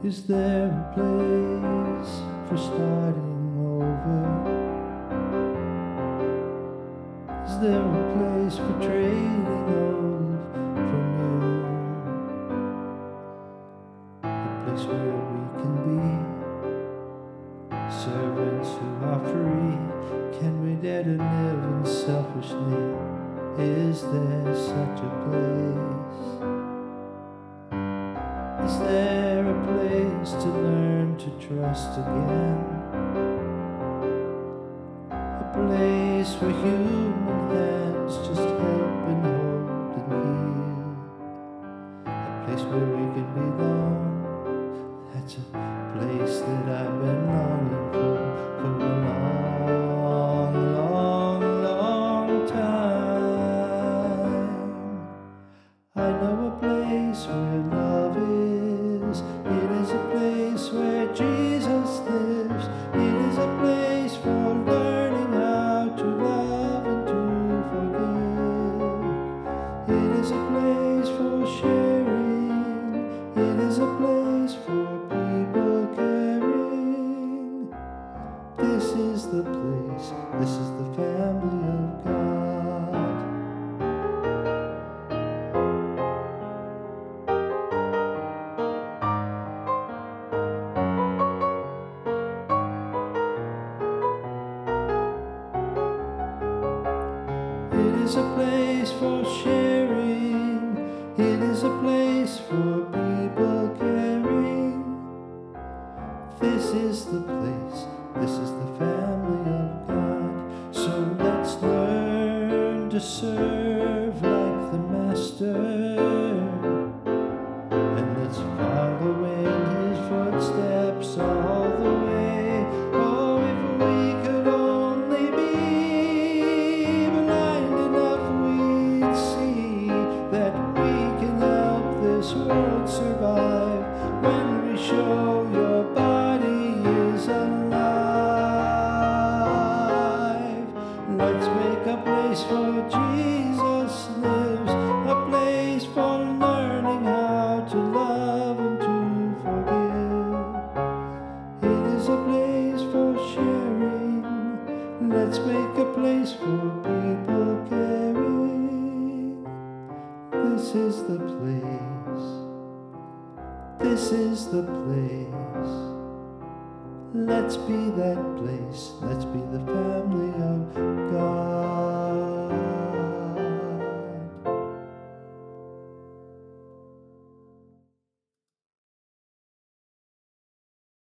Is there a place for starting over? Is there a place for trading old for new? A place where we can be servants who are free. Can we dare to live unselfishly? Is there such a place? Is there a place to learn to trust again? A place where human hands just help and hold and heal. A place where we can belong. That's a place that I've been longing for a long, long, long time. I know a place where love is. It is a place where Jesus lives. It is a place for learning how to love and to forgive. It is a place for sharing. It is a place for people caring. This is the place. This is the family of God. It is a place for sharing. It is a place for people caring. This is the place. This is the family of God. So let's learn to serve like the Master. And let's follow in His footsteps all the way. Oh, if we could only be world survive when we show your body is alive. Let's make a place where Jesus lives, a place for learning how to love and to forgive. It is a place for sharing. Let's make a place for people caring. This is the place. This is the place. Let's be that place. Let's be the family of God.